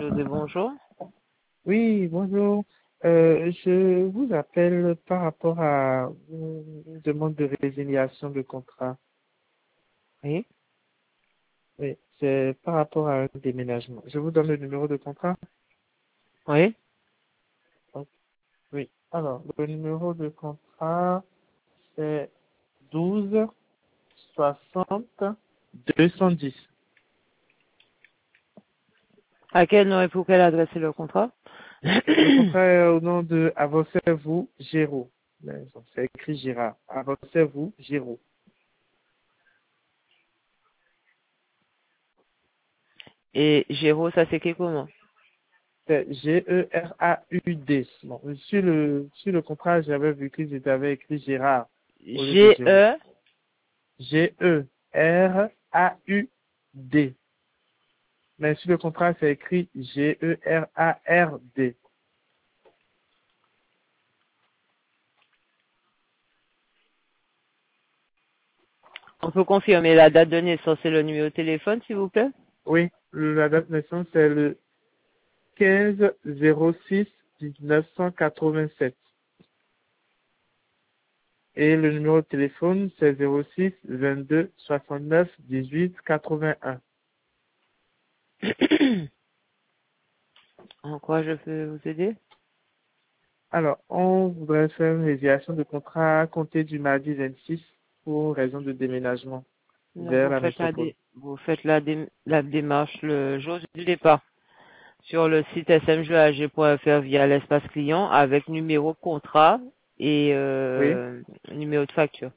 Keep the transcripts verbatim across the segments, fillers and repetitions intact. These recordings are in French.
José, bonjour. Oui, bonjour. Euh, je vous appelle par rapport à une demande de résiliation de contrat. Oui. Oui, c'est par rapport à un déménagement. Je vous donne le numéro de contrat. Oui. Donc, oui. Alors, le numéro de contrat, c'est douze soixante deux cent dix. À quel nom et pour quelle adresse est le contrat? Le contrat est au nom de Avancez-vous, Géraud. Mais bon, c'est écrit Gérard. Avancez-vous, Géraud. Et Géraud, ça s'écrit comment? C'est G E R A U D. Bon, sur le, sur le contrat, j'avais vu qu'ils avaient écrit Gérard au lieu de Géraud. G-E. G E R A U D. Mais sur le contrat, c'est écrit G E R A R D. On peut confirmer la date de naissance et le numéro de téléphone, s'il vous plaît? Oui, la date de naissance, c'est le quinze zéro six mille neuf cent quatre-vingt-sept. Et le numéro de téléphone, c'est zéro six vingt-deux soixante-neuf dix-huit quatre-vingt-un. En quoi je peux vous aider? Alors, on voudrait faire une résiliation de contrat à compter du mardi vingt-six pour raison de déménagement Donc, vers vous la faites la, métropole. dé- vous faites la, dé- la démarche le jour du départ sur le site s m g a g point f r via l'espace client avec numéro de contrat et Oui, euh, numéro de facture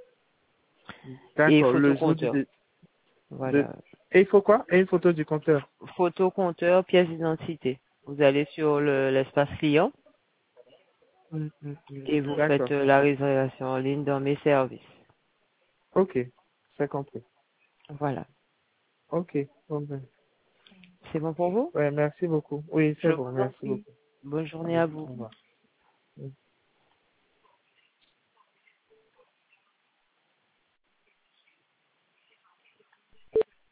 et d'accord. Le jour du... photocompteur. dé- De... Voilà. Et il faut quoi? Et une photo du compteur. Photo, compteur, pièce d'identité. Vous allez sur le- l'espace client Hum, hum, hum. et vous faites D'accord. euh, la réservation en ligne dans mes services. Ok, c'est compris. Voilà. Ok, bon ben. C'est bon pour vous? Ouais, merci beaucoup. Oui, Je c'est vous bon, en merci prie. beaucoup. Bonne journée Oui, à vous. au revoir. Oui.